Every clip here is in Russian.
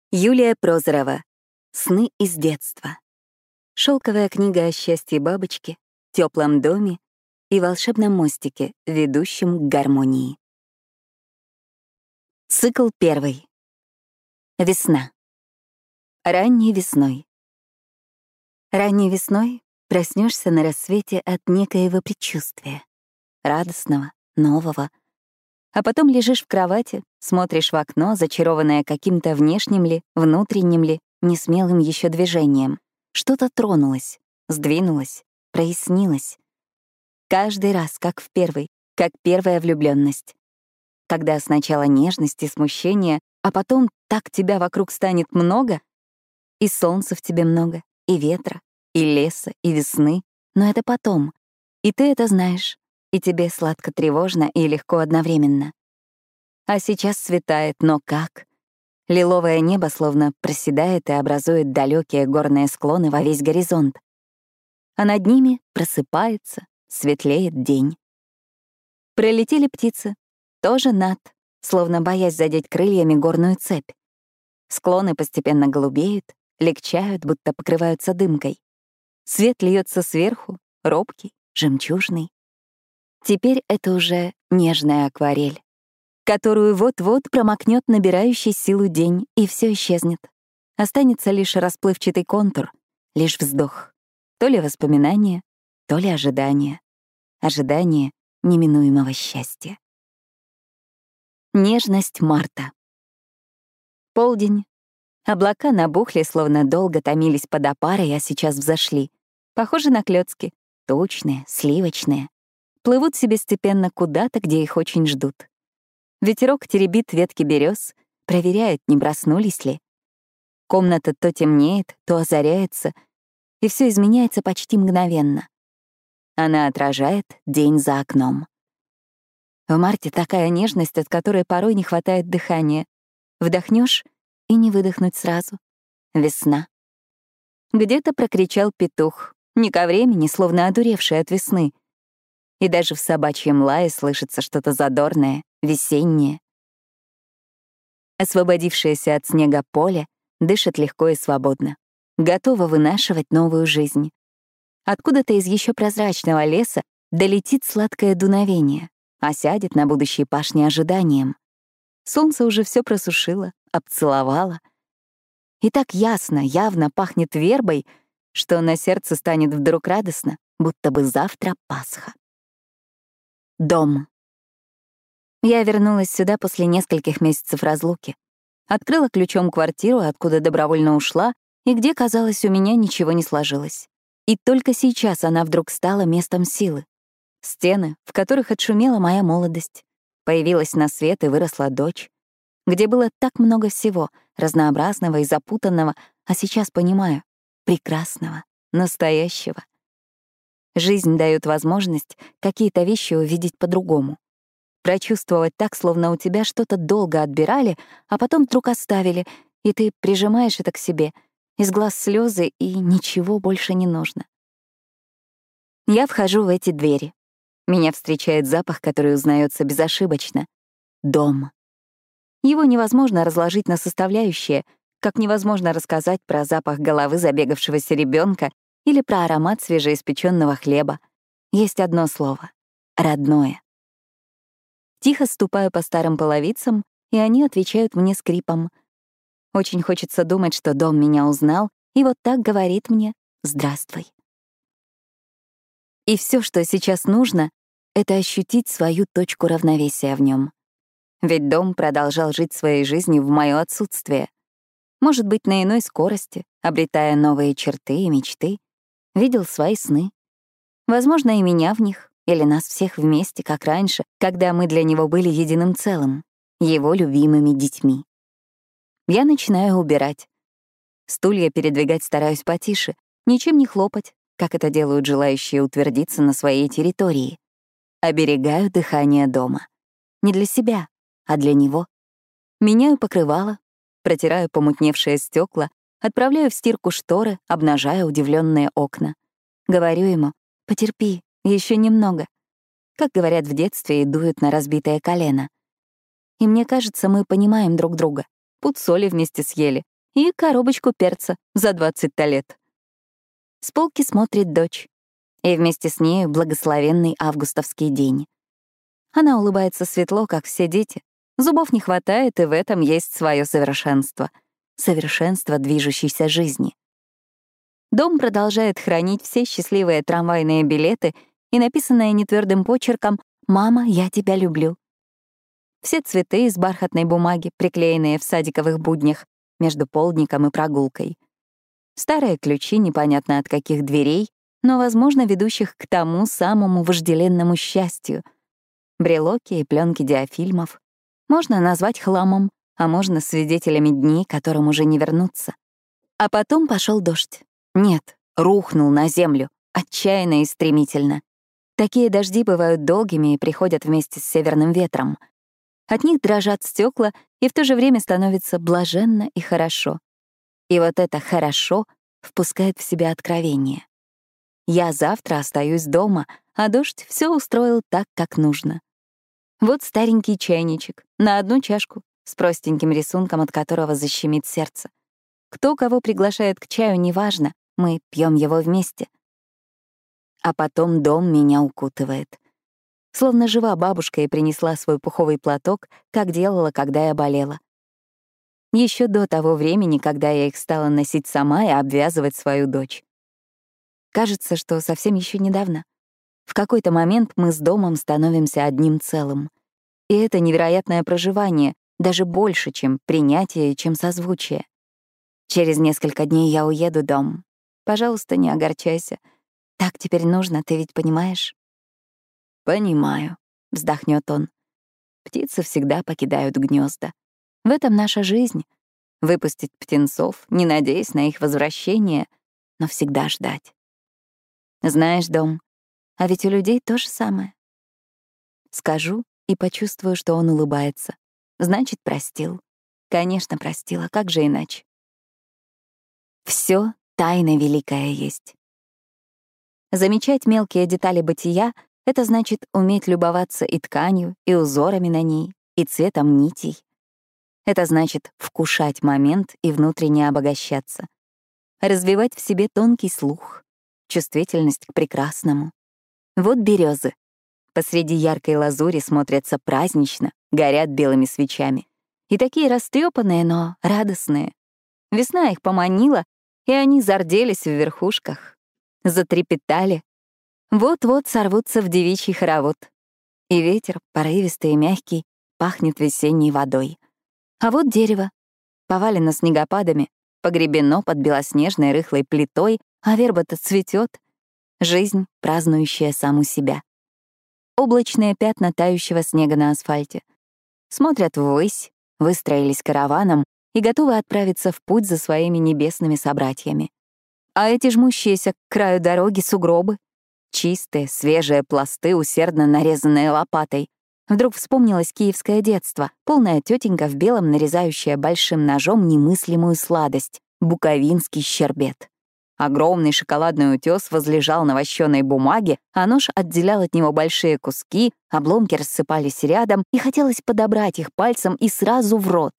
Юлия Прозорова. «Сны из детства». Шелковая книга о счастье бабочки, теплом доме и волшебном мостике, ведущем к гармонии. Цикл 1. Весна. Ранней весной. Ранней весной проснешься на рассвете от некоего предчувствия, радостного, нового, а потом лежишь в кровати, смотришь в окно, зачарованная каким-то внешним ли, внутренним ли, несмелым еще движением. Что-то тронулось, сдвинулось, прояснилось. Каждый раз, как в первый, как первая влюблённость. Когда сначала нежность и смущение, а потом так тебя вокруг станет много, и солнца в тебе много, и ветра, и леса, и весны, но это потом. И ты это знаешь, и тебе сладко-тревожно и легко одновременно. А сейчас светает, но как? Лиловое небо словно проседает и образует далекие горные склоны во весь горизонт. А над ними просыпается, светлеет день. Пролетели птицы, тоже над, словно боясь задеть крыльями горную цепь. Склоны постепенно голубеют, легчают, будто покрываются дымкой. Свет льется сверху, робкий, жемчужный. Теперь это уже нежная акварель, которую вот-вот промокнет набирающий силу день, и все исчезнет. Останется лишь расплывчатый контур, лишь вздох. То ли воспоминание, то ли ожидание. Ожидание неминуемого счастья. Нежность марта. Полдень. Облака набухли, словно долго томились под опарой, а сейчас взошли. Похожи на клёцки, тучные, сливочные. Плывут себе степенно куда-то, где их очень ждут. Ветерок теребит ветки берез, проверяет, не проснулись ли. Комната то темнеет, то озаряется, и все изменяется почти мгновенно. Она отражает день за окном. В марте такая нежность, от которой порой не хватает дыхания. Вдохнешь и не выдохнуть сразу. Весна. Где-то прокричал петух, не ко времени, словно одуревший от весны. И даже в собачьем лае слышится что-то задорное, весеннее. Освободившееся от снега поле дышит легко и свободно, готово вынашивать новую жизнь. Откуда-то из еще прозрачного леса долетит сладкое дуновение, осядет на будущей пашне ожиданием. Солнце уже все просушило, обцеловало. И так ясно, явно пахнет вербой, что на сердце станет вдруг радостно, будто бы завтра Пасха. Дом. Я вернулась сюда после нескольких месяцев разлуки. Открыла ключом квартиру, откуда добровольно ушла, и где, казалось, у меня ничего не сложилось. И только сейчас она вдруг стала местом силы. Стены, в которых отшумела моя молодость. Появилась на свет и выросла дочь. Где было так много всего, разнообразного и запутанного, а сейчас понимаю — прекрасного, настоящего. Жизнь даёт возможность какие-то вещи увидеть по-другому. Прочувствовать так, словно у тебя что-то долго отбирали, а потом вдруг оставили, и ты прижимаешь это к себе, из глаз слезы, и ничего больше не нужно. Я вхожу в эти двери. Меня встречает запах, который узнается безошибочно. Дом. Его невозможно разложить на составляющие, как невозможно рассказать про запах головы забегавшегося ребенка или про аромат свежеиспеченного хлеба. Есть одно слово — родное. Тихо ступаю по старым половицам, и они отвечают мне скрипом. Очень хочется думать, что дом меня узнал, и вот так говорит мне «Здравствуй». И все, что сейчас нужно, — это ощутить свою точку равновесия в нем. Ведь дом продолжал жить своей жизнью в моё отсутствие. Может быть, на иной скорости, обретая новые черты и мечты. Видел свои сны. Возможно, и меня в них, или нас всех вместе, как раньше, когда мы для него были единым целым, его любимыми детьми. Я начинаю убирать. Стулья передвигать стараюсь потише, ничем не хлопать, как это делают желающие утвердиться на своей территории. Оберегаю дыхание дома. Не для себя, а для него. Меняю покрывало, протираю помутневшие стекла, отправляю в стирку шторы, обнажая удивленные окна. Говорю ему: «Потерпи, еще немного», как говорят в детстве и дуют на разбитое колено. И мне кажется, мы понимаем друг друга. Пуд соли вместе съели, и коробочку перца за 20 лет. С полки смотрит дочь, и вместе с нею благословенный августовский день. Она улыбается светло, как все дети. Зубов не хватает, и в этом есть свое совершенство. Совершенство движущейся жизни. Дом продолжает хранить все счастливые трамвайные билеты и написанное нетвёрдым почерком «Мама, я тебя люблю». Все цветы из бархатной бумаги, приклеенные в садиковых буднях между полдником и прогулкой. Старые ключи непонятно от каких дверей, но, возможно, ведущих к тому самому вожделенному счастью. Брелоки и пленки диафильмов можно назвать хламом, а можно свидетелями дней, которым уже не вернуться. А потом пошел дождь. Нет, рухнул на землю, отчаянно и стремительно. Такие дожди бывают долгими и приходят вместе с северным ветром. От них дрожат стекла, и в то же время становится блаженно и хорошо. И вот это «хорошо» впускает в себя откровение. Я завтра остаюсь дома, а дождь все устроил так, как нужно. Вот старенький чайничек, на одну чашку, с простеньким рисунком, от которого защемит сердце. Кто кого приглашает к чаю, неважно, мы пьем его вместе. А потом дом меня укутывает. Словно жива бабушка и принесла свой пуховый платок, как делала, когда я болела. Еще до того времени, когда я их стала носить сама и обвязывать свою дочь. Кажется, что совсем еще недавно. В какой-то момент мы с домом становимся одним целым. И это невероятное проживание, даже больше, чем принятие и чем созвучие. Через несколько дней я уеду, дом. Пожалуйста, не огорчайся. Так теперь нужно, ты ведь понимаешь? «Понимаю», — вздохнет он. «Птицы всегда покидают гнезда. В этом наша жизнь. Выпустить птенцов, не надеясь на их возвращение, но всегда ждать. Знаешь, дом, а ведь у людей то же самое». Скажу и почувствую, что он улыбается. Значит, простил. Конечно, простила, как же иначе? Все тайна великая есть. Замечать мелкие детали бытия — это значит уметь любоваться и тканью, и узорами на ней, и цветом нитей. Это значит вкушать момент и внутренне обогащаться. Развивать в себе тонкий слух, чувствительность к прекрасному. Вот березы. Посреди яркой лазури смотрятся празднично, горят белыми свечами. И такие растрепанные, но радостные. Весна их поманила, и они зарделись в верхушках. Затрепетали. Вот-вот сорвутся в девичий хоровод. И ветер, порывистый и мягкий, пахнет весенней водой. А вот дерево. Повалено снегопадами, погребено под белоснежной рыхлой плитой, а верба-то цветет. Жизнь, празднующая саму себя. Облачные пятна тающего снега на асфальте. Смотрят ввысь, выстроились караваном и готовы отправиться в путь за своими небесными собратьями. А эти жмущиеся к краю дороги сугробы, чистые, свежие пласты, усердно нарезанные лопатой. Вдруг вспомнилось киевское детство, полная тетенька в белом, нарезающая большим ножом немыслимую сладость — буковинский щербет. Огромный шоколадный утес возлежал на вощеной бумаге, а нож отделял от него большие куски, обломки рассыпались рядом, и хотелось подобрать их пальцем и сразу в рот.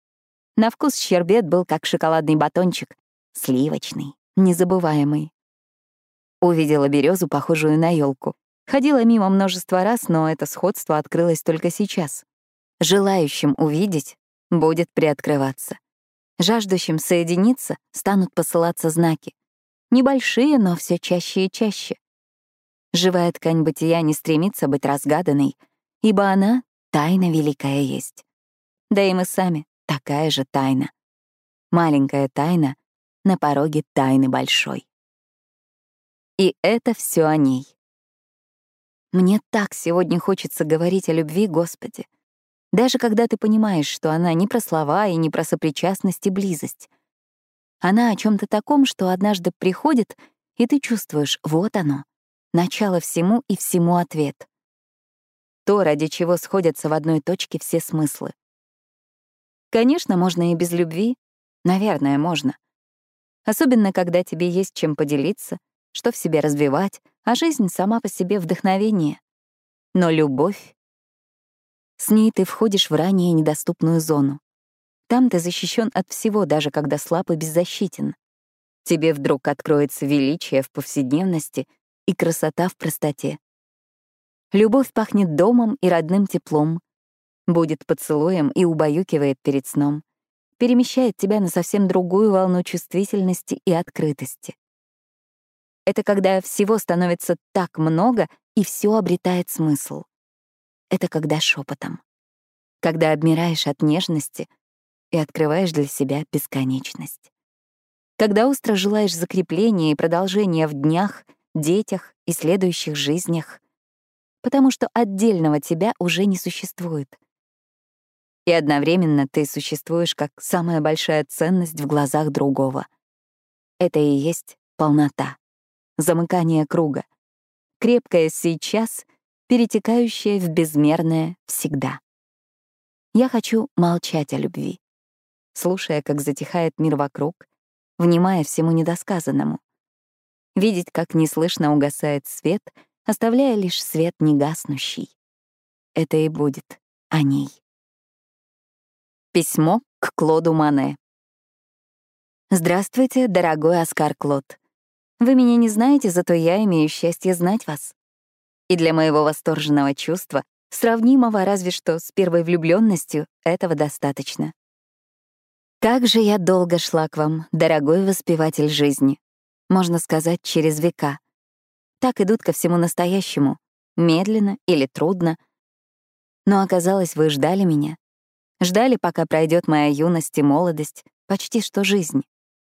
На вкус щербет был как шоколадный батончик, сливочный, незабываемый. Увидела березу, похожую на елку. Ходила мимо множество раз, но это сходство открылось только сейчас. Желающим увидеть будет приоткрываться. Жаждущим соединиться станут посылаться знаки. Небольшие, но все чаще и чаще. Живая ткань бытия не стремится быть разгаданной, ибо она — тайна великая есть. Да и мы сами — такая же тайна. Маленькая тайна на пороге тайны большой. И это все о ней. Мне так сегодня хочется говорить о любви, Господи. Даже когда ты понимаешь, что она не про слова и не про сопричастность и близость. Она о чем-то таком, что однажды приходит, и ты чувствуешь, вот оно, начало всему и всему ответ. То, ради чего сходятся в одной точке все смыслы. Конечно, можно и без любви. Наверное, можно. Особенно, когда тебе есть чем поделиться, что в себе развивать, а жизнь сама по себе вдохновение. Но любовь... С ней ты входишь в ранее недоступную зону. Там ты защищен от всего, даже когда слаб и беззащитен. Тебе вдруг откроется величие в повседневности и красота в простоте. Любовь пахнет домом и родным теплом, будет поцелуем и убаюкивает перед сном, перемещает тебя на совсем другую волну чувствительности и открытости. Это когда всего становится так много, и все обретает смысл. Это когда шепотом. Когда обмираешь от нежности и открываешь для себя бесконечность. Когда остро желаешь закрепления и продолжения в днях, детях и следующих жизнях, потому что отдельного тебя уже не существует. И одновременно ты существуешь как самая большая ценность в глазах другого. Это и есть полнота, замыкание круга, крепкое сейчас, перетекающее в безмерное всегда. Я хочу молчать о любви, слушая, как затихает мир вокруг, внимая всему недосказанному, видеть, как неслышно угасает свет, оставляя лишь свет негаснущий. Это и будет о ней. Письмо к Клоду Мане. Здравствуйте, дорогой Оскар Клод. Вы меня не знаете, зато я имею счастье знать вас. И для моего восторженного чувства, сравнимого разве что с первой влюблённостью, этого достаточно. Как же я долго шла к вам, дорогой воспеватель жизни. Можно сказать, через века. Так идут ко всему настоящему, медленно или трудно. Но оказалось, вы ждали меня. Ждали, пока пройдет моя юность и молодость, почти что жизнь.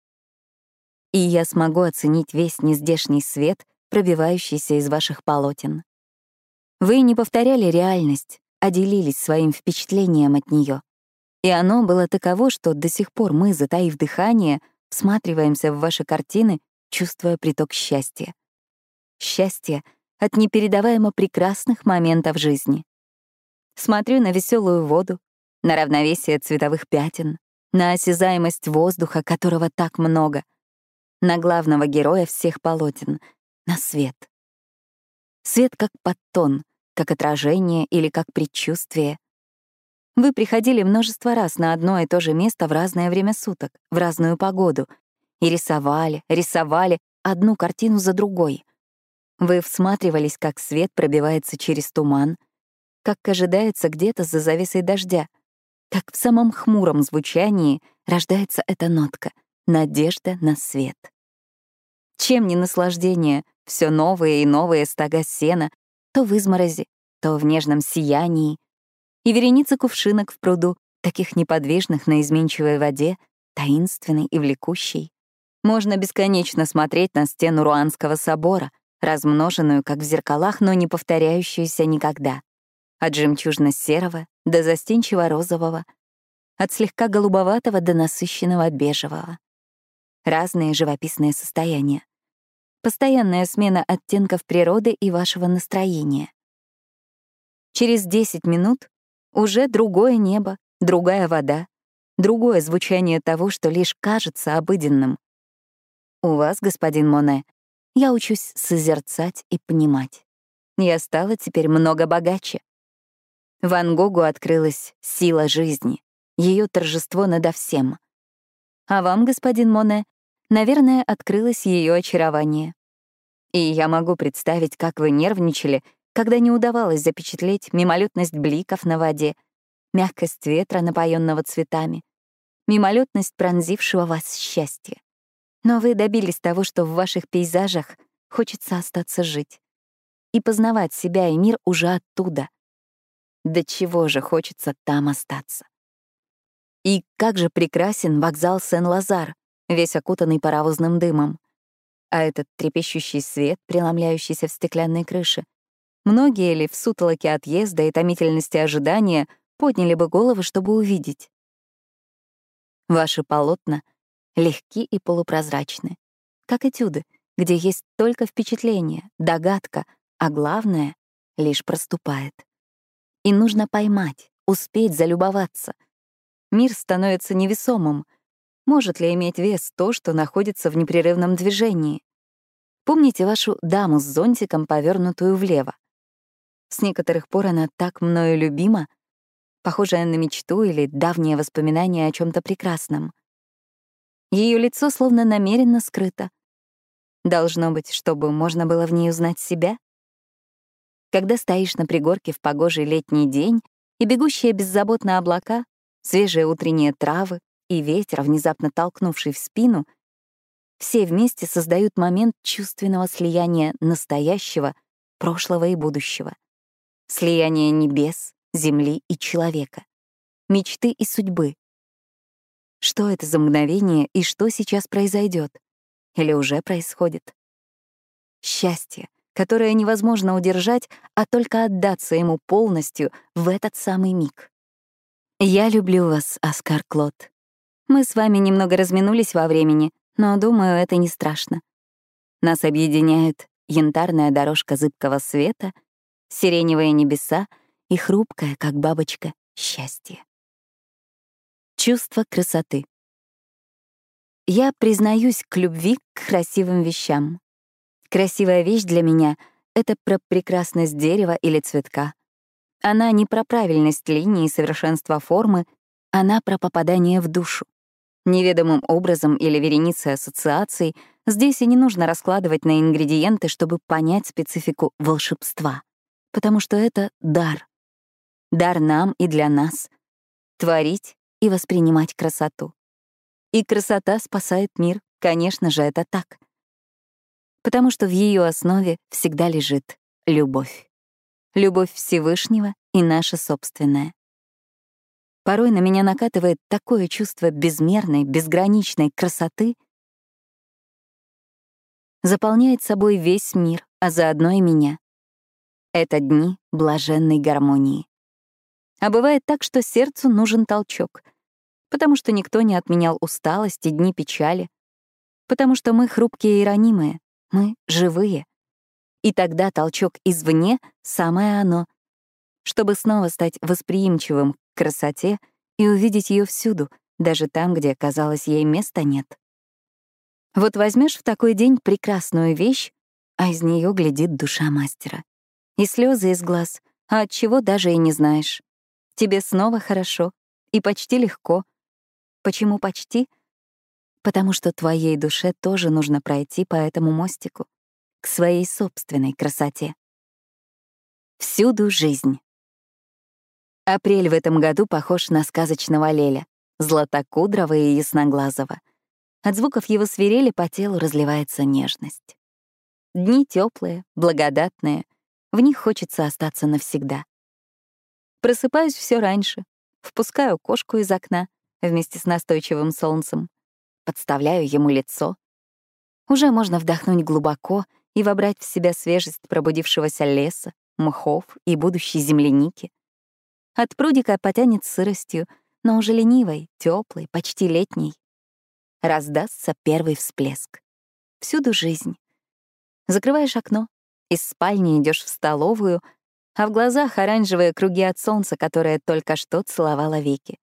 И я смогу оценить весь нездешний свет, пробивающийся из ваших полотен. Вы не повторяли реальность, а делились своим впечатлением от нее. И оно было таково, что до сих пор мы, затаив дыхание, всматриваемся в ваши картины, чувствуя приток счастья. Счастье от непередаваемо прекрасных моментов жизни. Смотрю на веселую воду, на равновесие цветовых пятен, на осязаемость воздуха, которого так много, на главного героя всех полотен, на свет. Свет как подтон, как отражение или как предчувствие. Вы приходили множество раз на одно и то же место в разное время суток, в разную погоду, и рисовали одну картину за другой. Вы всматривались, как свет пробивается через туман, как ожидается где-то за завесой дождя, как в самом хмуром звучании рождается эта нотка — надежда на свет. Чем не наслаждение, все новые и новые стога сена, то в изморози, то в нежном сиянии, и вереница кувшинок в пруду, таких неподвижных на изменчивой воде, таинственной и влекущей. Можно бесконечно смотреть на стену Руанского собора, размноженную, как в зеркалах, но не повторяющуюся никогда. От жемчужно-серого до застенчиво-розового, от слегка голубоватого до насыщенного бежевого. Разные живописные состояния. Постоянная смена оттенков природы и вашего настроения. Через 10 минут уже другое небо, другая вода, другое звучание того, что лишь кажется обыденным. У вас, господин Моне, я учусь созерцать и понимать. Я стала теперь много богаче. Ван Гогу открылась сила жизни, ее торжество надо всем. А вам, господин Моне, наверное, открылось ее очарование. И я могу представить, как вы нервничали, когда не удавалось запечатлеть мимолетность бликов на воде, мягкость ветра, напоенного цветами, мимолетность пронзившего вас счастья. Но вы добились того, что в ваших пейзажах хочется остаться жить и познавать себя и мир уже оттуда. До чего же хочется там остаться. И как же прекрасен вокзал Сен-Лазар, весь окутанный паровозным дымом. А этот трепещущий свет, преломляющийся в стеклянной крыше, многие ли в сутолоке отъезда и томительности ожидания подняли бы головы, чтобы увидеть? Ваши полотна легки и полупрозрачны, как этюды, где есть только впечатление, догадка, а главное — лишь проступает. И нужно поймать, успеть залюбоваться. Мир становится невесомым. Может ли иметь вес то, что находится в непрерывном движении? Помните вашу даму с зонтиком, повернутую влево? С некоторых пор она так мною любима. похожая на мечту или давнее воспоминание о чем-то прекрасном. Ее лицо словно намеренно скрыто. Должно быть, чтобы можно было в ней узнать себя. Когда стоишь на пригорке в погожий летний день, и бегущие беззаботно облака, свежие утренние травы и ветер, внезапно толкнувший в спину, все вместе создают момент чувственного слияния настоящего, прошлого и будущего. Слияние небес, земли и человека, мечты и судьбы. Что это за мгновение и что сейчас произойдет? Или уже происходит? Счастье, которое невозможно удержать, а только отдаться ему полностью в этот самый миг. Я люблю вас, Оскар Клод. Мы с вами немного разминулись во времени, но, думаю, это не страшно. Нас объединяют янтарная дорожка зыбкого света, сиреневые небеса и хрупкое, как бабочка, счастье. Чувство красоты. Я признаюсь к любви к красивым вещам. Красивая вещь для меня — это про прекрасность дерева или цветка. Она не про правильность линии и совершенство формы, она про попадание в душу. Неведомым образом или вереницей ассоциаций здесь и не нужно раскладывать на ингредиенты, чтобы понять специфику волшебства, потому что это дар. Дар нам и для нас — творить и воспринимать красоту. И красота спасает мир, конечно же, это так. Потому что в ее основе всегда лежит любовь. Любовь Всевышнего и наша собственная. Порой на меня накатывает такое чувство безмерной, безграничной красоты, заполняет собой весь мир, а заодно и меня. Это дни блаженной гармонии. А бывает так, что сердцу нужен толчок, потому что никто не отменял усталость и дни печали, потому что мы хрупкие и ранимые, мы живые. И тогда толчок извне — самое оно, чтобы снова стать восприимчивым к красоте и увидеть ее всюду, даже там, где, казалось, ей места нет. Вот возьмешь в такой день прекрасную вещь, а из нее глядит душа мастера. И слезы из глаз, а от чего даже и не знаешь. Тебе снова хорошо и почти легко. Почему почти? Потому что твоей душе тоже нужно пройти по этому мостику, к своей собственной красоте. Всюду жизнь. Апрель в этом году похож на сказочного Леля, златокудрого и ясноглазого. От звуков его свирели по телу разливается нежность. Дни теплые, благодатные, в них хочется остаться навсегда. Просыпаюсь все раньше, впускаю кошку из окна вместе с настойчивым солнцем, подставляю ему лицо. Уже можно вдохнуть глубоко и вобрать в себя свежесть пробудившегося леса, мхов и будущей земляники. От прудика потянет сыростью, но уже ленивой, теплой, почти летней. Раздастся первый всплеск. Всюду жизнь. Закрываешь окно, из спальни идешь в столовую, а в глазах оранжевые круги от солнца, которое только что целовало веки.